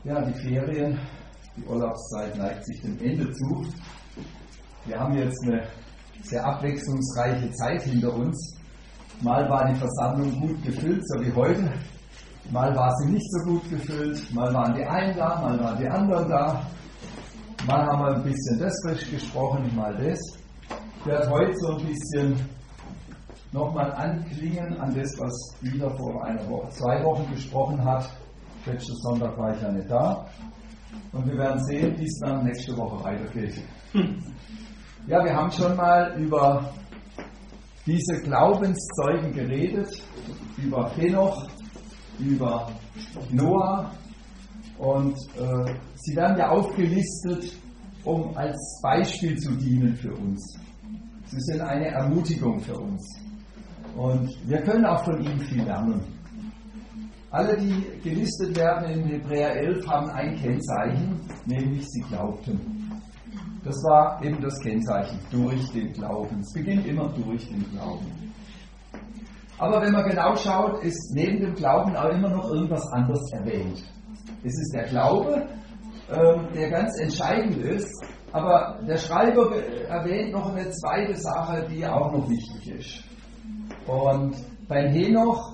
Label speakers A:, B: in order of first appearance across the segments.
A: Ja, die Ferien, die Urlaubszeit neigt sich dem Ende zu. Wir haben jetzt eine sehr abwechslungsreiche Zeit hinter uns. Mal war die Versammlung gut gefüllt, so wie heute. Mal war sie nicht so gut gefüllt. Mal waren die einen da, mal waren die anderen da. Mal haben wir ein bisschen das gesprochen, mal das. Ich werde heute so ein bisschen nochmal anklingen an das, was wieder vor einer Woche, 2 Wochen gesprochen hat. Letzten Sonntag war ich ja nicht da. Und wir werden sehen, wie es dann nächste Woche weitergeht. Ja, wir haben schon mal über diese Glaubenszeugen geredet, über Henoch, über Noah. Und sie werden ja aufgelistet, um als Beispiel zu dienen für uns. Sie sind eine Ermutigung für uns. Und wir können auch von ihnen viel lernen. Alle, die gelistet werden in Hebräer 11, haben ein Kennzeichen, nämlich sie glaubten. Das war eben das Kennzeichen, durch den Glauben. Es beginnt immer durch den Glauben. Aber wenn man genau schaut, ist neben dem Glauben auch immer noch irgendwas anderes erwähnt. Es ist der Glaube, der ganz entscheidend ist, aber der Schreiber erwähnt noch eine zweite Sache, die auch noch wichtig ist. Und beim Henoch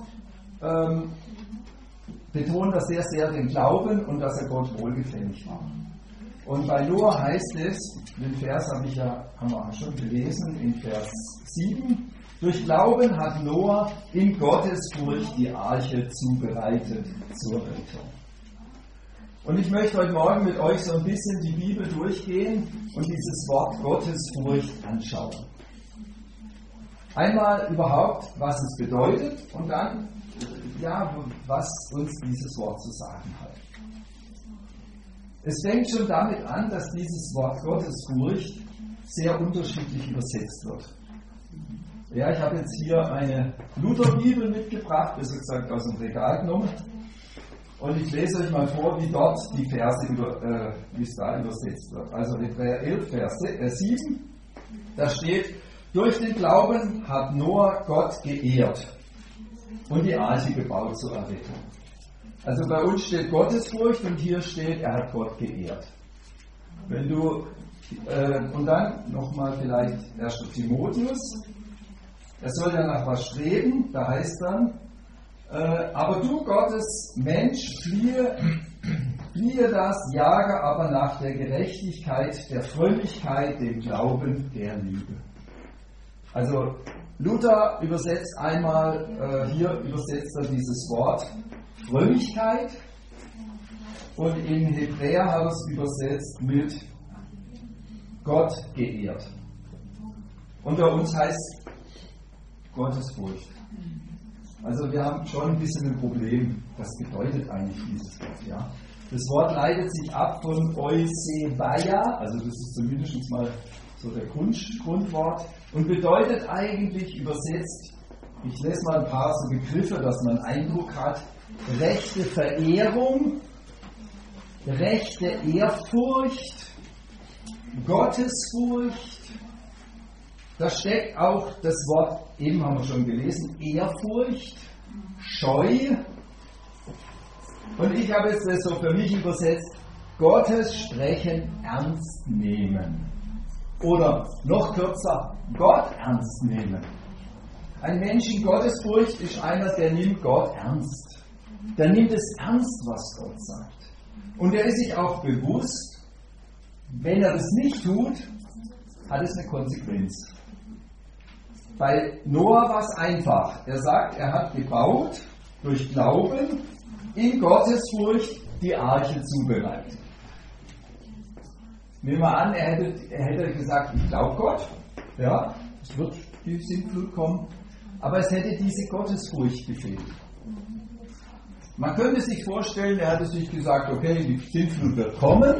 A: betont er sehr, sehr den Glauben und dass er Gott wohlgefällig war. Und bei Noah heißt es, den Vers haben wir schon gelesen, in Vers 7, durch Glauben hat Noah in Gottesfurcht die Arche zubereitet zur Rettung. Und ich möchte heute Morgen mit euch so ein bisschen die Bibel durchgehen und dieses Wort Gottesfurcht anschauen. Einmal überhaupt, was es bedeutet und dann, ja, was uns dieses Wort zu sagen hat. Es fängt schon damit an, dass dieses Wort Gottesfurcht sehr unterschiedlich übersetzt wird. Ja, ich habe jetzt hier eine Lutherbibel mitgebracht, besser gesagt aus dem Regal genommen. Und ich lese euch mal vor, wie dort die Verse, wie es da übersetzt wird. Also Hebräer 11, Vers 7, da steht, durch den Glauben hat Noah Gott geehrt und die Arche gebaut zur Errettung. Also bei uns steht Gottesfurcht und hier steht, er hat Gott geehrt. Wenn du, und dann nochmal vielleicht 1. Timotheus, er soll ja nach was streben, da heißt dann, aber du Gottes Mensch, fliehe das, jage aber nach der Gerechtigkeit, der Frömmigkeit, dem Glauben, der Liebe. Also Luther übersetzt einmal, hier übersetzt er dieses Wort Frömmigkeit und in Hebräer hat er es übersetzt mit Gott geehrt. Und bei uns heißt Gottesfurcht. Also wir haben schon ein bisschen ein Problem. Was bedeutet eigentlich dieses Wort? Ja? Das Wort leitet sich ab von Eusebeia, also das ist zumindest mal so der Grundwort, und bedeutet eigentlich übersetzt, ich lese mal ein paar so Begriffe, dass man einen Eindruck hat, rechte Verehrung, rechte Ehrfurcht, Gottesfurcht. Da steckt auch das Wort, eben haben wir schon gelesen, Ehrfurcht, Scheu. Und ich habe jetzt das so für mich übersetzt, Gottes Sprechen ernst nehmen. Oder noch kürzer, Gott ernst nehmen. Ein Mensch in Gottesfurcht ist einer, der nimmt Gott ernst. Der nimmt es ernst, was Gott sagt. Und er ist sich auch bewusst, wenn er das nicht tut, hat es eine Konsequenz. Bei Noah war es einfach. Er sagt, er hat gebaut, durch Glauben, in Gottesfurcht die Arche zubereitet. Nehmen wir an, er hätte gesagt, ich glaube Gott, ja, es wird die Sintflut kommen, aber es hätte diese Gottesfurcht gefehlt. Man könnte sich vorstellen, er hätte sich gesagt, okay, die Sintflut wird kommen,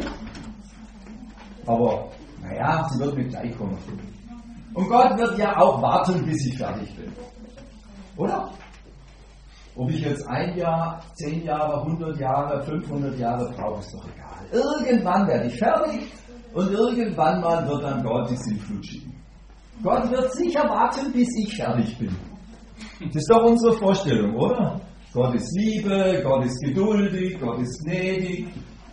A: aber naja, sie wird nicht gleich kommen. Und Gott wird ja auch warten, bis ich fertig bin. Oder? Ob ich jetzt 1 Jahr, 10 Jahre, 100 Jahre, 500 Jahre brauche, ist doch egal. Irgendwann werde ich fertig und irgendwann mal wird dann Gott die Sintflut schicken. Gott wird sicher warten, bis ich fertig bin. Das ist doch unsere Vorstellung, oder? Gott ist Liebe, Gott ist geduldig, Gott ist gnädig.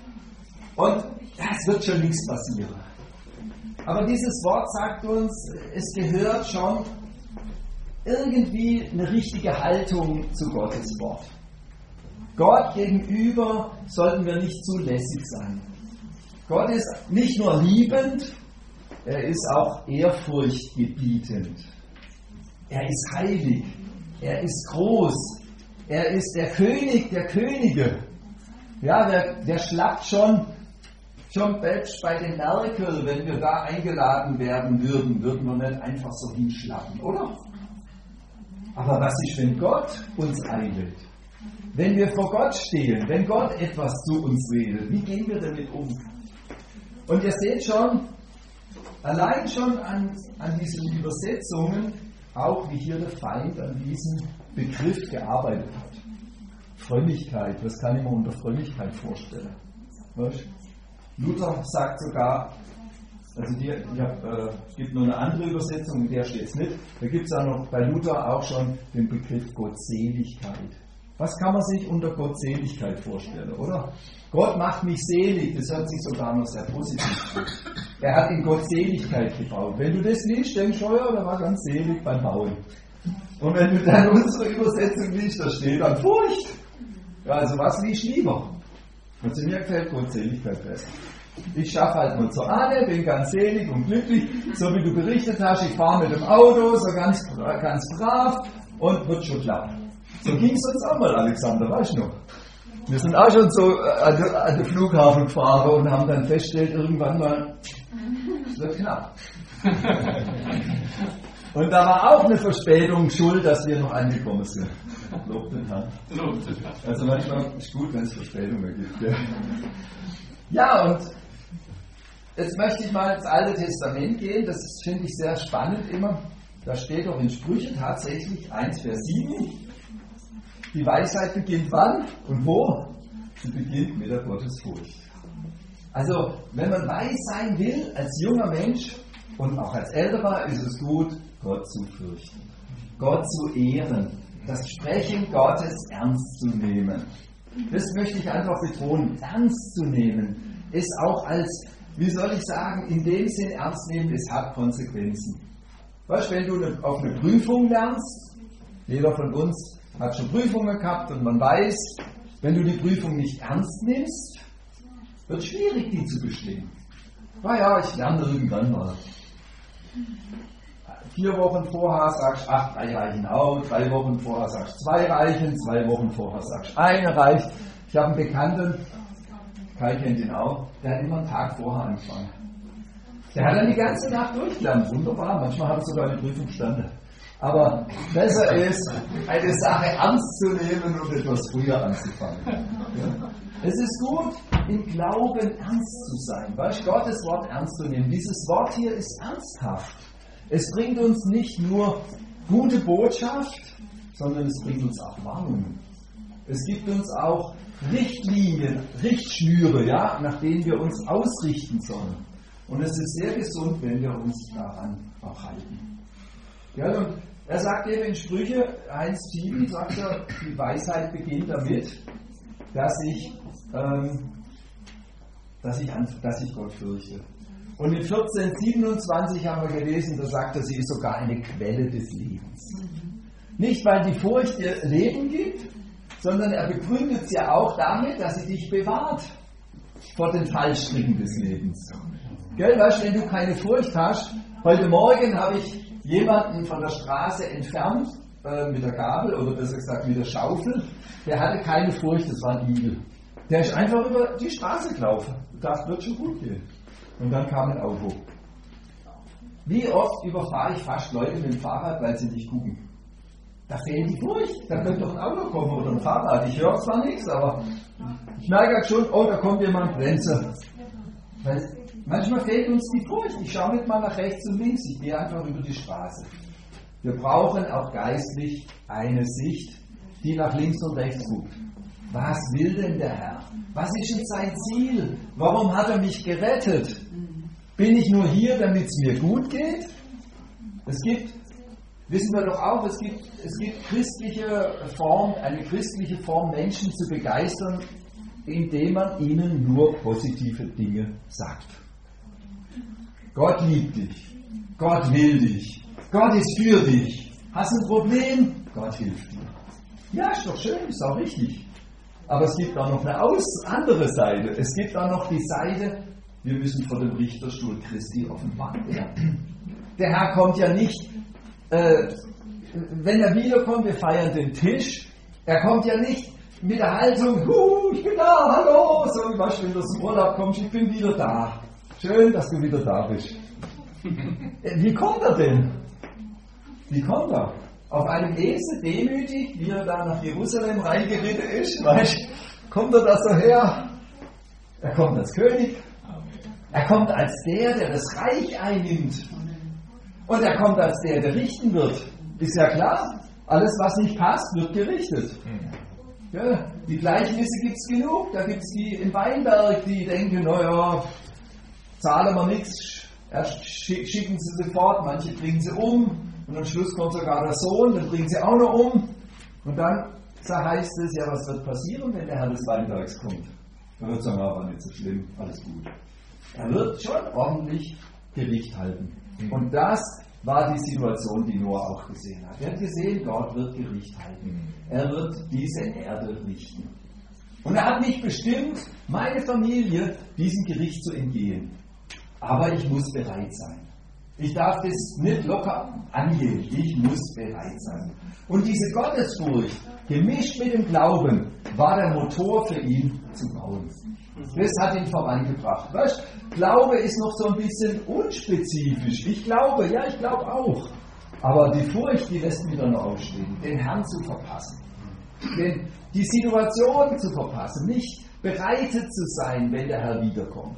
A: Und es wird schon nichts passieren. Aber dieses Wort sagt uns, es gehört schon irgendwie eine richtige Haltung zu Gottes Wort. Gott gegenüber sollten wir nicht zu lässig sein. Gott ist nicht nur liebend, er ist auch ehrfurchtgebietend. Er ist heilig, er ist groß, er ist der König der Könige. Ja, der schlappt schon bei den Merkel, wenn wir da eingeladen werden würden wir nicht einfach so hinschlappen, oder? Aber was ist, wenn Gott uns einlädt? Wenn wir vor Gott stehen, wenn Gott etwas zu uns redet, wie gehen wir damit um? Und ihr seht schon, allein schon an diesen Übersetzungen, auch wie hier der Feind an diesem Begriff gearbeitet hat. Frömmigkeit, was kann ich mir unter Frömmigkeit vorstellen? Weißt? Luther sagt sogar, also es gibt nur eine andere Übersetzung, in der steht es nicht, da gibt es auch noch bei Luther auch schon den Begriff Gottseligkeit. Was kann man sich unter Gottseligkeit vorstellen, oder? Gott macht mich selig, das hört sich sogar noch sehr positiv an. Er hat in Gottseligkeit gebaut. Wenn du das liest, denkst du, ja, der war ganz selig beim Bauen. Und wenn du dann unsere Übersetzung liest, da steht dann Furcht. Ja, also was liest du lieber? Also mir gefällt Gottseligkeit besser. Ich schaffe halt nur zur Ahne, bin ganz selig und glücklich, so wie du berichtet hast, ich fahre mit dem Auto, so ganz brav und wird schon klappen. So ging es uns auch mal, Alexander, weißt du noch? Wir sind auch schon so an den Flughafen gefahren und haben dann festgestellt, irgendwann mal, es wird knapp. Und da war auch eine Verspätung schuld, dass wir noch angekommen sind. Lob den Herrn. Also manchmal ist es gut, wenn es Verspätungen gibt. Ja. Ja, und jetzt möchte ich mal ins Alte Testament gehen, das finde ich sehr spannend immer. Da steht doch in Sprüche tatsächlich 1, Vers 7. Die Weisheit beginnt wann und wo? Sie beginnt mit der Gottesfurcht. Also, wenn man weise sein will, als junger Mensch und auch als Älterer, ist es gut, Gott zu fürchten. Gott zu ehren. Das Sprechen Gottes ernst zu nehmen. Das möchte ich einfach betonen. Ernst zu nehmen ist auch als, wie soll ich sagen, in dem Sinn ernst nehmen, es hat Konsequenzen. Weißt du, wenn du auf eine Prüfung lernst, jeder von uns hat schon Prüfungen gehabt und man weiß, wenn du die Prüfung nicht ernst nimmst, wird es schwierig, die zu bestehen. Naja, ich lerne irgendwann mal. 4 Wochen vorher sagst du, 3 reichen auch, 3 Wochen vorher sagst du 2 reichen, 2 Wochen vorher sagst du 1 reicht. Ich habe einen Bekannten, Kai kennt ihn auch, der hat immer einen Tag vorher angefangen. Der hat dann die ganze Nacht durchgelernt, wunderbar, manchmal hat er sogar eine Prüfung bestanden. Aber besser ist, eine Sache ernst zu nehmen und etwas früher anzufangen. Ja? Es ist gut, im Glauben ernst zu sein, weißt, Gottes Wort ernst zu nehmen. Dieses Wort hier ist ernsthaft. Es bringt uns nicht nur gute Botschaft, sondern es bringt uns auch Warnungen. Es gibt uns auch Richtlinien, Richtschnüre, ja, nach denen wir uns ausrichten sollen. Und es ist sehr gesund, wenn wir uns daran auch halten. Ja, und er sagt eben in Sprüche 1,7, sagt er, die Weisheit beginnt damit, dass ich Gott fürchte. Und in 14,27 haben wir gelesen, da sagt er, sie ist sogar eine Quelle des Lebens. Nicht, weil die Furcht dir Leben gibt, sondern er begründet sie ja auch damit, dass sie dich bewahrt vor den Fallstricken des Lebens. Gell, weißt du, wenn du keine Furcht hast, heute Morgen habe ich jemanden von der Straße entfernt mit der Gabel oder besser gesagt mit der Schaufel, der hatte keine Furcht, das war ein Igel. Der ist einfach über die Straße gelaufen. Das wird schon gut gehen. Und dann kam ein Auto. Wie oft überfahre ich fast Leute mit dem Fahrrad, weil sie nicht gucken? Da fehlt die Furcht. Da könnte doch ein Auto kommen oder ein Fahrrad. Ich höre zwar nichts, aber ich merke halt schon, oh, da kommt jemand Grenze. Weil manchmal fehlt uns die Furcht. Ich schaue nicht mal nach rechts und links. Ich gehe einfach über die Straße. Wir brauchen auch geistlich eine Sicht, die nach links und rechts guckt. Was will denn der Herr? Was ist denn sein Ziel? Warum hat er mich gerettet? Bin ich nur hier, damit es mir gut geht? Wissen wir doch auch, es gibt eine christliche Form, Menschen zu begeistern, indem man ihnen nur positive Dinge sagt. Gott liebt dich. Gott will dich. Gott ist für dich. Hast ein Problem? Gott hilft dir. Ja, ist doch schön, ist auch richtig. Aber es gibt auch noch eine andere Seite. Es gibt auch noch die Seite, wir müssen vor dem Richterstuhl Christi offenbart werden. Der Herr kommt ja nicht, wenn er wiederkommt, wir feiern den Tisch. Er kommt ja nicht mit der Haltung, ich bin da, hallo, so wie weißt du, wenn du aus dem Urlaub kommst, ich bin wieder da. Schön, dass du wieder da bist. Wie kommt er denn? Wie kommt er? Auf einem Esel, demütig, wie er da nach Jerusalem reingeritten ist, weißt, kommt er da so her. Er kommt als König. Er kommt als der das Reich einnimmt. Und er kommt als der richten wird. Ist ja klar, alles was nicht passt, wird gerichtet. Ja, die Gleichnisse gibt es genug. Da gibt es die im Weinberg, die denken, naja, zahlen wir nichts. Erst schicken sie sofort, manche bringen sie um. Und am Schluss kommt sogar der Sohn, dann bringen sie auch noch um. Und dann heißt es, ja, was wird passieren, wenn der Herr des Weinbergs kommt? Er wird sagen, aber nicht so schlimm, alles gut. Er wird schon ordentlich Gericht halten. Und das war die Situation, die Noah auch gesehen hat. Er hat gesehen, Gott wird Gericht halten. Er wird diese Erde richten. Und er hat mich bestimmt, meine Familie, diesem Gericht zu entgehen. Aber ich muss bereit sein. Ich darf das nicht locker angehen. Ich muss bereit sein. Und diese Gottesfurcht, gemischt mit dem Glauben, war der Motor für ihn zu bauen. Das hat ihn vorangebracht. Weißt, Glaube ist noch so ein bisschen unspezifisch. Ich glaube, ja, ich glaube auch. Aber die Furcht, die lässt mich dann noch aufstehen, den Herrn zu verpassen. Die Situation zu verpassen, nicht bereitet zu sein, wenn der Herr wiederkommt.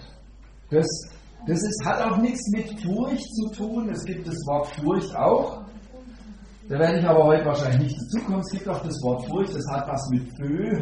A: Hat auch nichts mit Furcht zu tun. Es gibt das Wort Furcht auch. Da werde ich aber heute wahrscheinlich nicht dazu kommen. Es gibt auch das Wort Furcht, das hat was mit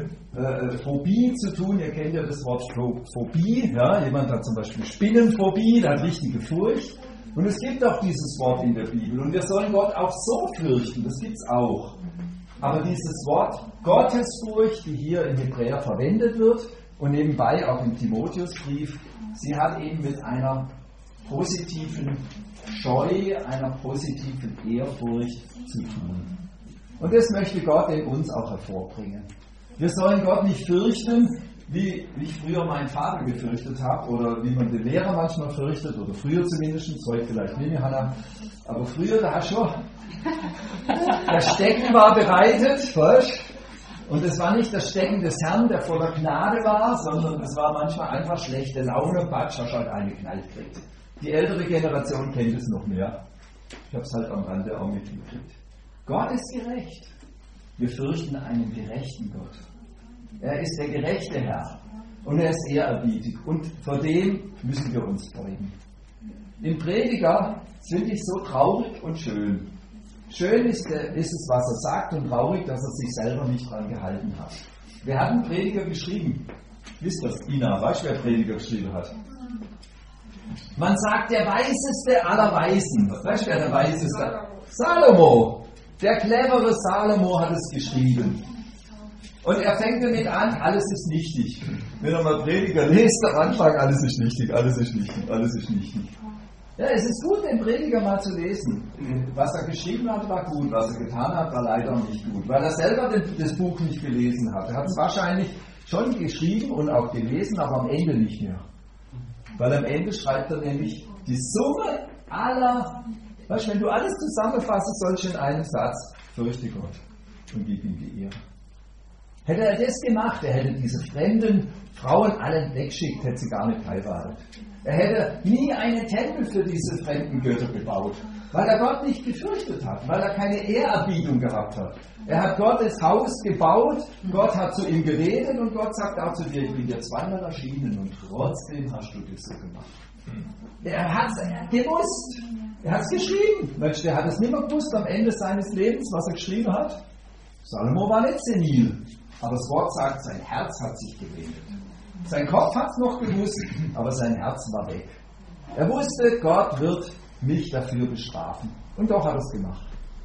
A: Phobie zu tun. Ihr kennt ja das Wort Phobie. Ja? Jemand hat zum Beispiel Spinnenphobie, der hat richtige Furcht. Und es gibt auch dieses Wort in der Bibel. Und wir sollen Gott auch so fürchten, das gibt es auch. Aber dieses Wort Gottesfurcht, die hier im Hebräer verwendet wird und nebenbei auch im Timotheusbrief, sie hat eben mit einer positiven Scheu, einer positiven Ehrfurcht zu tun. Und das möchte Gott in uns auch hervorbringen. Wir sollen Gott nicht fürchten, wie ich früher meinen Vater gefürchtet habe oder wie man den Lehrer manchmal fürchtet, oder früher zumindest, heute vielleicht nicht mehr, Hannah, aber früher da schon. Der Stecken war bereitet, weißt? Und es war nicht das Stecken des Herrn, der voller Gnade war, sondern es war manchmal einfach schlechte Laune, Batsch, hast halt eine geknallt kriegt. Die ältere Generation kennt es noch mehr. Ich habe es halt am Rande auch mitgekriegt. Gott ist gerecht. Wir fürchten einen gerechten Gott. Er ist der gerechte Herr. Und er ist ehrerbietig. Und vor dem müssen wir uns beugen. Im Prediger finde ich so traurig und schön. Schön ist es, was er sagt, und traurig, dass er sich selber nicht dran gehalten hat. Wer hat einen Prediger geschrieben? Wisst ihr das? Ina, weißt du, wer Prediger geschrieben hat? Man sagt, der Weiseste aller Weisen. Weißt du, wer der Weiseste? Salomo. Der clevere Salomo hat es geschrieben. Und er fängt damit an, alles ist nichtig. Wenn er mal Prediger liest, am Anfang, alles ist nichtig, alles ist nichtig, alles ist nichtig. Ja, es ist gut, den Prediger mal zu lesen. Was er geschrieben hat, war gut. Was er getan hat, war leider nicht gut. Weil er selber das Buch nicht gelesen hat. Er hat es wahrscheinlich schon geschrieben und auch gelesen, aber am Ende nicht mehr. Weil am Ende schreibt er nämlich die Summe aller, weißt du, wenn du alles zusammenfassen sollst in einem Satz, fürchte Gott und gib ihm die Ehre. Hätte er das gemacht, er hätte diese fremden Frauen alle weggeschickt, hätte sie gar nicht geheiratet. Er hätte nie einen Tempel für diese fremden Götter gebaut, weil er Gott nicht gefürchtet hat, weil er keine Ehrerbietung gehabt hat. Er hat Gottes Haus gebaut, Gott hat zu ihm geredet und Gott sagt auch zu dir, ich bin dir zweimal erschienen und trotzdem hast du das so gemacht. Er hat es gewusst, er hat es geschrieben. Mensch, der hat es nicht mehr gewusst am Ende seines Lebens, was er geschrieben hat. Salomo war nicht senil, aber das Wort sagt, sein Herz hat sich gewendet. Sein Kopf hat es noch gewusst, aber sein Herz war weg. Er wusste, Gott wird mich dafür bestrafen. Und doch hat er es gemacht.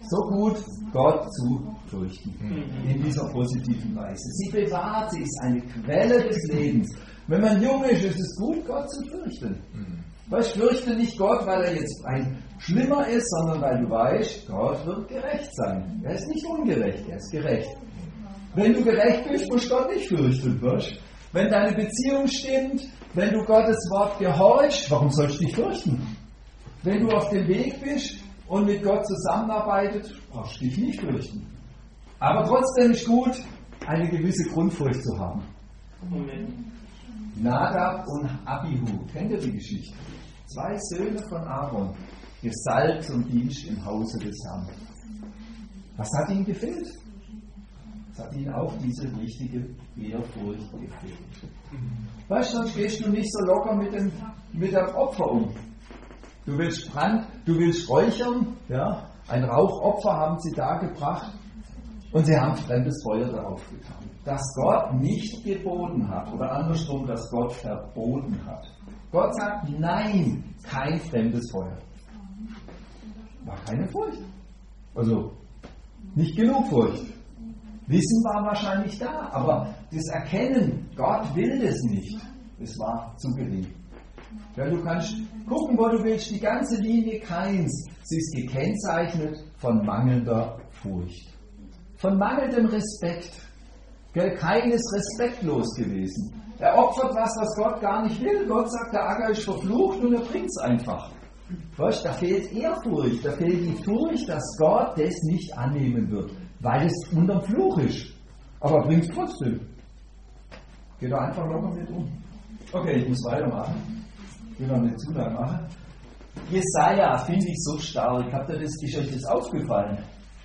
A: so gut, Gott zu fürchten. In dieser positiven Weise. Sie bewahrt, sie ist eine Quelle des Lebens. Wenn man jung ist, ist es gut, Gott zu fürchten. Weil ich fürchte nicht Gott, weil er jetzt ein Schlimmer ist, sondern weil du weißt, Gott wird gerecht sein. Er ist nicht ungerecht, er ist gerecht. Wenn du gerecht bist, musst du Gott nicht fürchten. Weißt? Wenn deine Beziehung stimmt, wenn du Gottes Wort gehorchst, warum sollst du dich fürchten? Wenn du auf dem Weg bist und mit Gott zusammenarbeitest, brauchst du dich nicht fürchten. Aber trotzdem ist gut, eine gewisse Grundfurcht zu haben.
B: Amen.
A: Nadab und Abihu, kennt ihr die Geschichte? 2 Söhne von Aaron, gesalbt und Dienst im Hause des Herrn. Was hat ihnen gefehlt? Es hat ihnen auch diese richtige Ehrfurcht gefehlt. Weißt du, sonst gehst du nicht so locker mit dem Opfer um. Du willst räuchern, ja? Ein Rauchopfer haben sie dargebracht und sie haben fremdes Feuer darauf getan. Das Gott nicht geboten hat oder andersrum, dass Gott verboten hat. Gott sagt, nein, kein fremdes Feuer. War keine Furcht. Also nicht genug Furcht. Wissen war wahrscheinlich da, aber das Erkennen, Gott will das nicht, es war zu gering. Ja, du kannst gucken, wo du willst, die ganze Linie Kains, sie ist gekennzeichnet von mangelnder Furcht. Von mangelndem Respekt. Kain ist respektlos gewesen. Er opfert was Gott gar nicht will. Gott sagt, der Acker ist verflucht und er bringt es einfach. Weißt, da fehlt Ehrfurcht, da fehlt die Furcht, dass Gott das nicht annehmen wird, weil es unterm Fluch ist. Aber er bringt es trotzdem. Geht da einfach locker mit um. Okay, ich muss weitermachen. Ich will noch eine Zulage machen. Jesaja finde ich so stark. Ist euch das aufgefallen?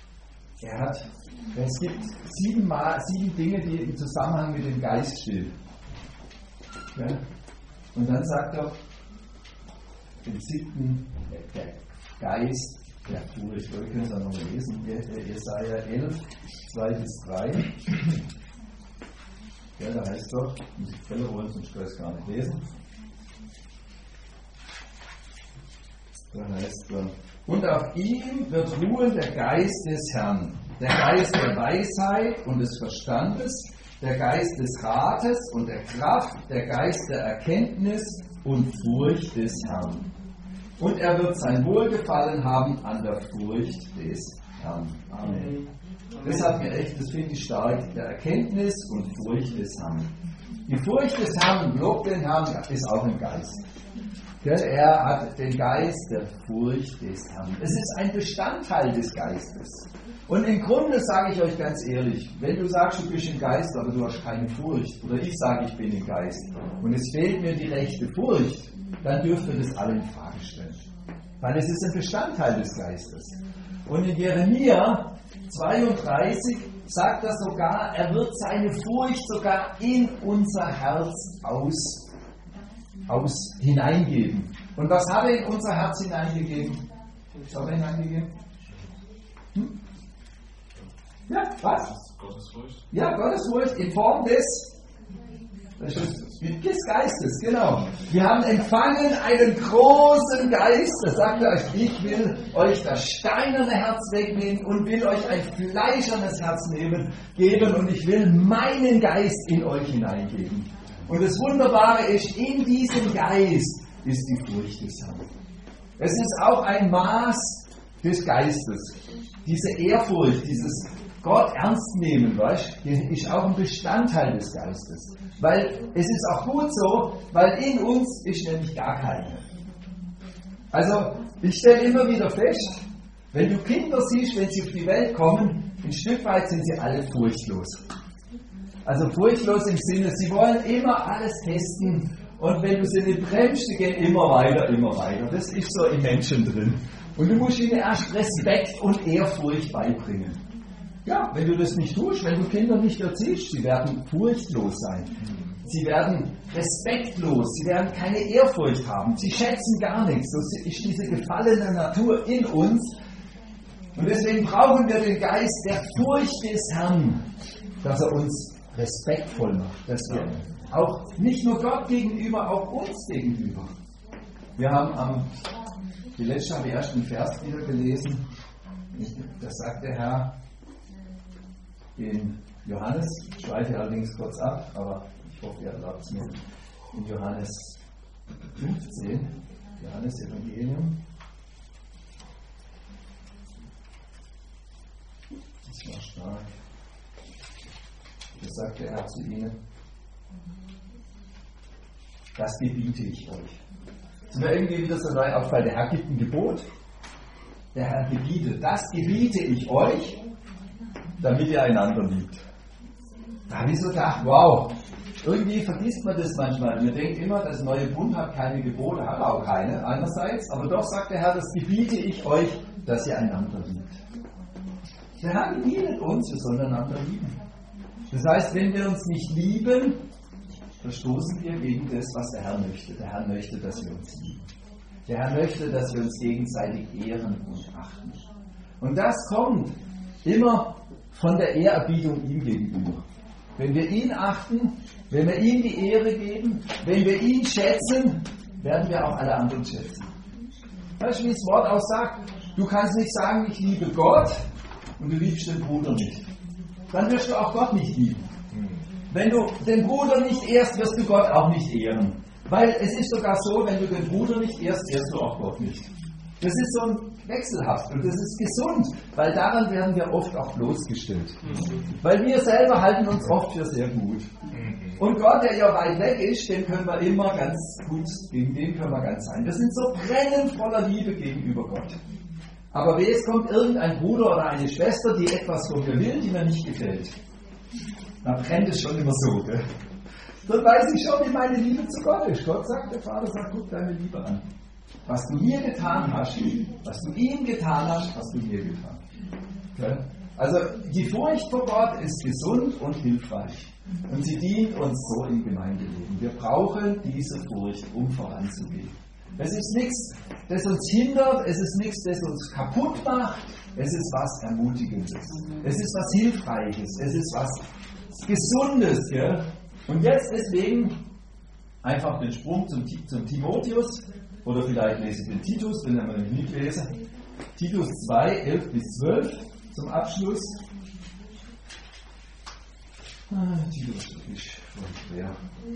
A: Es gibt 7 Dinge, die im Zusammenhang mit dem Geist stehen. Ja? Und dann sagt er, im 7. der Geist der Furcht. Wir können es auch noch mal lesen. Jesaja 11, 2-3. Ja, da heißt es doch, muss ich Quelle holen, sonst kann ich es gar nicht lesen. Da heißt es, und auf ihm wird ruhen der Geist des Herrn, der Geist der Weisheit und des Verstandes, der Geist des Rates und der Kraft, der Geist der Erkenntnis und Furcht des Herrn. Und er wird sein Wohlgefallen haben an der Furcht des Herrn. Amen. Das hat mir echt, das finde ich stark, der Erkenntnis und Furcht des Herrn. Die Furcht des Herrn, lobt den Herrn, ist auch im Geist. Er hat den Geist der Furcht des Herrn. Es ist ein Bestandteil des Geistes. Und im Grunde sage ich euch ganz ehrlich, wenn du sagst, du bist im Geist, aber du hast keine Furcht, oder ich sage, ich bin im Geist, und es fehlt mir die rechte Furcht, dann dürft ihr das alle in Frage stellen. Weil es ist ein Bestandteil des Geistes. Und in Jeremia 32 sagt er sogar, er wird seine Furcht sogar in unser Herz hineingeben. Und was hat er in unser Herz hineingegeben? Was hat er hineingegeben? Ja, was?
C: Gottesfurcht.
A: Ja, Gottesfurcht in Form des Geistes, genau. Wir haben empfangen einen großen Geist, da sagt er euch, ich will euch das steinerne Herz wegnehmen und will euch ein fleischernes Herz geben und ich will meinen Geist in euch hineingeben. Und das Wunderbare ist, in diesem Geist ist die Furcht des Herrn. Es ist auch ein Maß des Geistes. Diese Ehrfurcht, dieses Gott ernst nehmen, weißt, ist auch ein Bestandteil des Geistes. Weil es ist auch gut so, weil in uns ist nämlich gar keine. Also, ich stelle immer wieder fest, wenn du Kinder siehst, wenn sie auf die Welt kommen, ein Stück weit sind sie alle furchtlos. Also furchtlos im Sinne, sie wollen immer alles testen und wenn du sie nicht bremst, sie gehen immer weiter, immer weiter. Das ist so im Menschen drin. Und du musst ihnen erst Respekt und Ehrfurcht beibringen. Ja, wenn du das nicht tust, wenn du Kinder nicht erziehst, sie werden furchtlos sein. Sie werden respektlos, sie werden keine Ehrfurcht haben, sie schätzen gar nichts. So ist diese gefallene Natur in uns. Und deswegen brauchen wir den Geist der Furcht des Herrn, dass er uns respektvoll macht, dass wir auch nicht nur Gott gegenüber, auch uns gegenüber. Wir haben die letzte habe ich erst einen Vers wieder gelesen, Das sagt der Herr in Johannes, ich schweife allerdings kurz ab, aber ich hoffe, ihr erlaubt es mir, in Johannes 15, Johannes Evangelium. Das war stark. Das sagt der Herr zu ihnen. Das gebiete ich euch. Sind wir irgendwie wieder so neu auf, weil der Herr gibt ein Gebot. Der Herr gebietet. Das gebiete ich euch, damit ihr einander liebt. Da habe ich so gedacht, wow, irgendwie vergisst man das manchmal. Man denkt immer, das neue Bund hat keine Gebote, hat auch keine einerseits, aber doch sagt der Herr, das gebiete ich euch, dass ihr einander liebt. Der Herr gebietet uns, wir sollen einander lieben. Das heißt, wenn wir uns nicht lieben, verstoßen wir gegen das, was der Herr möchte. Der Herr möchte, dass wir uns lieben. Der Herr möchte, dass wir uns gegenseitig ehren und achten. Und das kommt immer von der Ehrerbietung ihm gegenüber. Wenn wir ihn achten, wenn wir ihm die Ehre geben, wenn wir ihn schätzen, werden wir auch alle anderen schätzen. Weißt du, wie das Wort auch sagt? Du kannst nicht sagen, ich liebe Gott und du liebst den Bruder nicht. Dann wirst du auch Gott nicht lieben. Wenn du den Bruder nicht ehrst, wirst du Gott auch nicht ehren. Weil es ist sogar so, wenn du den Bruder nicht ehrst, ehrst du auch Gott nicht. Das ist so ein wechselhaft und das ist gesund, weil daran werden wir oft auch bloßgestellt. Weil wir selber halten uns oft für sehr gut. Und Gott, der ja weit weg ist, den können wir immer ganz gut, gegen den können wir ganz sein. Wir sind so brennend voller Liebe gegenüber Gott. Aber wenn jetzt kommt irgendein Bruder oder eine Schwester, die etwas von mir will, die mir nicht gefällt, dann brennt es schon immer so. Gell? Dann weiß ich schon, wie meine Liebe zu Gott ist. Gott sagt, der Vater sagt, guck deine Liebe an. Was du mir getan hast, was du ihm getan hast, hast du mir getan. Okay? Also die Furcht vor Gott ist gesund und hilfreich. Und sie dient uns so im Gemeindeleben. Wir brauchen diese Furcht, um voranzugehen. Es ist nichts, das uns hindert, es ist nichts, das uns kaputt macht, es ist was Ermutigendes. Es ist was Hilfreiches, es ist was Gesundes. Gell? Und jetzt deswegen einfach den Sprung zum Timotheus, oder vielleicht lese ich den Titus, den haben wir nämlich nicht gelesen. Titus 2, 11 bis 12 zum Abschluss. Titus ist wirklich schwer.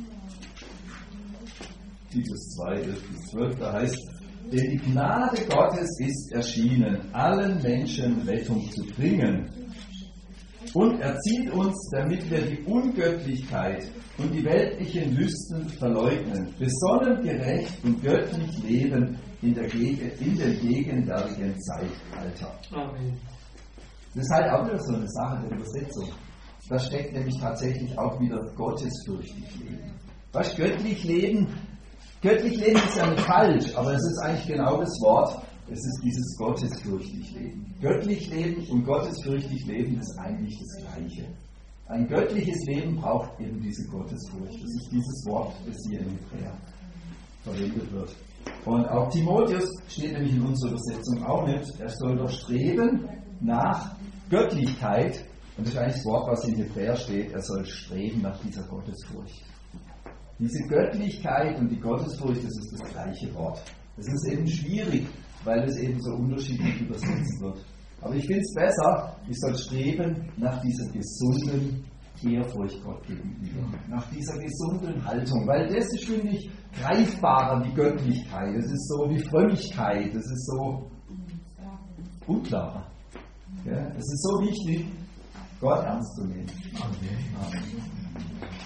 A: Titus 2, 11 bis 12, da heißt, denn die Gnade Gottes ist erschienen, allen Menschen Rettung zu bringen. Und er zieht uns, damit wir die Ungöttlichkeit und die weltlichen Lüsten verleugnen, besonnen, gerecht und göttlich leben in dem gegenwärtigen Zeitalter. Amen. Das ist halt auch wieder so eine Sache der Übersetzung. Da steckt nämlich tatsächlich auch wieder gottesfürchtig leben. Was göttlich leben? Göttlich leben ist ja nicht falsch, aber es ist eigentlich genau das Wort. Es ist dieses gottesfürchtig leben. Göttlich leben und gottesfürchtig leben ist eigentlich das Gleiche. Ein göttliches Leben braucht eben diese Gottesfurcht. Das ist dieses Wort, das hier in Hebräer verwendet wird. Und auch Timotheus steht nämlich in unserer Übersetzung auch nicht. Er soll doch streben nach Göttlichkeit. Und das ist eigentlich das Wort, was in Hebräer steht. Er soll streben nach dieser Gottesfurcht. Diese Göttlichkeit und die Gottesfurcht, das ist das gleiche Wort. Das ist eben schwierig, weil es eben so unterschiedlich übersetzt wird. Aber ich finde es besser, ich soll streben nach dieser gesunden Ehrfurcht Gott gegenüber. Nach dieser gesunden Haltung. Weil das ist, finde ich, greifbarer wie Göttlichkeit. Es ist so wie Frömmigkeit. Es ist so unklarer. Ja? Es ist so wichtig, Gott ernst zu nehmen. Amen. Amen.